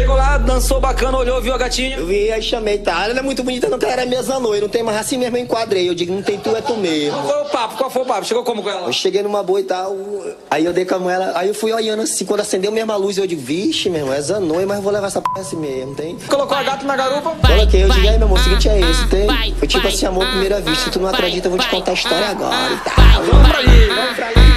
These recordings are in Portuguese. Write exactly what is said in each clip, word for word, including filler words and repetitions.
Chegou lá, dançou bacana, olhou, viu a gatinha. Eu vi, aí chamei, tá? Ela é muito bonita, não, que ela era minha zanoia. Não tem mais assim mesmo, eu enquadrei. Eu digo, não tem tu, é tu mesmo. Qual foi o papo? Qual foi o papo? Chegou como com ela? Eu cheguei numa boa e tal, aí eu dei com ela, aí eu fui olhando assim, quando acendeu mesmo a luz, eu digo, vixe, meu irmão, é zanoia, mas eu vou levar essa p assim mesmo, tem? Colocou a gata na garupa? Coloquei, eu digo, aí meu irmão, o seguinte é esse, tem? Foi tipo assim, amor à primeira vista, se tu não acredita, eu vou te contar a história agora e tal. Vamos pra aí, vamos pra aí.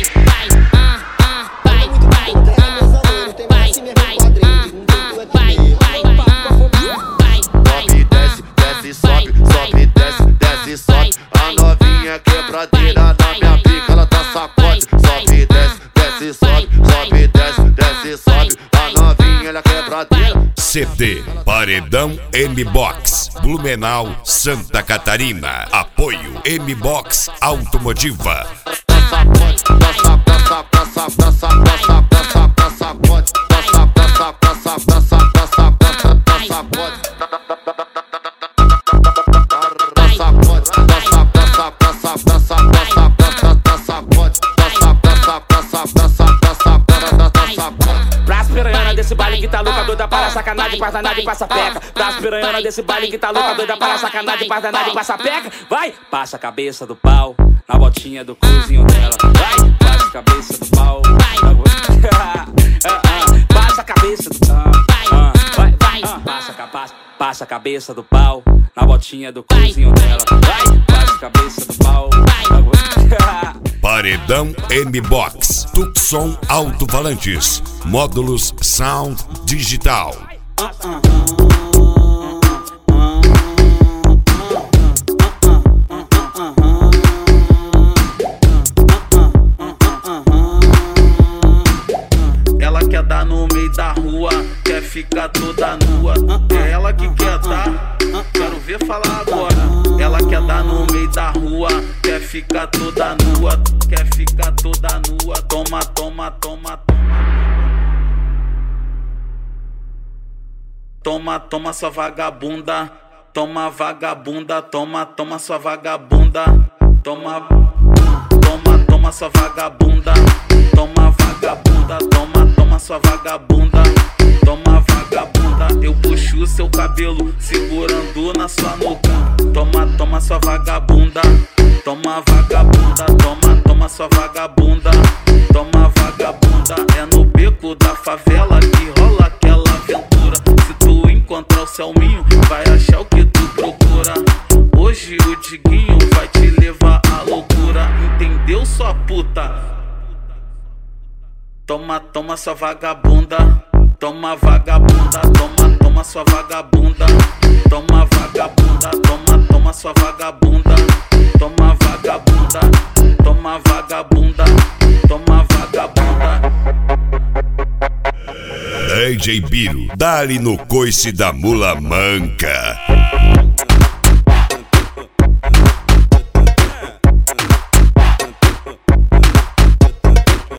Sobe, sobe, desce, desce, sobe. A novinha quebradeira na minha pica, ela tá sacode. Sobe, desce, desce, sobe, sobe, desce, desce, sobe. A novinha, ela quebradeira. C D Paredão M-Box, Blumenau, Santa Catarina. Apoio M-Box Automotiva. Pras piranhana desse baile que tá louca, doida para sacanagem, passa nada e passa peca. Pras piranhana desse baile que tá louca, doida para sacanagem, passa nada e passa peca. Vai, passa a cabeça do pau na botinha do cozinho dela. Vai, passa a cabeça do pau na botinha. Passa a cabeça do pau. Vai, vai, passa, passa, passa a cabeça do pau na botinha do cozinho dela. Vai, passa a cabeça do pau na botinha. Paredão M-Box, Tucson Alto-Falantes, módulos Sound Digital. Ela quer dar no meio da rua, quer ficar toda nua. É ela que quer dar, quero ver falar agora. Ela quer dar no meio da rua, quer ficar toda nua, quer ficar toda nua. Toma, toma, toma, toma. Toma, toma sua vagabunda. Toma vagabunda, toma, toma sua vagabunda. Toma, toma, toma sua vagabunda. Toma vagabunda, toma, toma sua vagabunda. Toma vagabunda, eu puxo o seu cabelo, segurando na sua nuca. Toma, toma sua vagabunda. Toma vagabunda, toma, toma sua vagabunda. Toma vagabunda, é no beco da favela que rola aquela aventura. Se tu encontrar o Selminho, vai achar o que tu procura. Hoje o Diguinho vai te levar à loucura. Entendeu, sua puta? Toma, toma sua vagabunda. Toma vagabunda, toma, toma sua vagabunda. Toma vagabunda, toma, toma sua vagabunda. Toma vagabunda, toma vagabunda. Toma vagabunda. D J Biro, dá-lhe no coice da mula manca.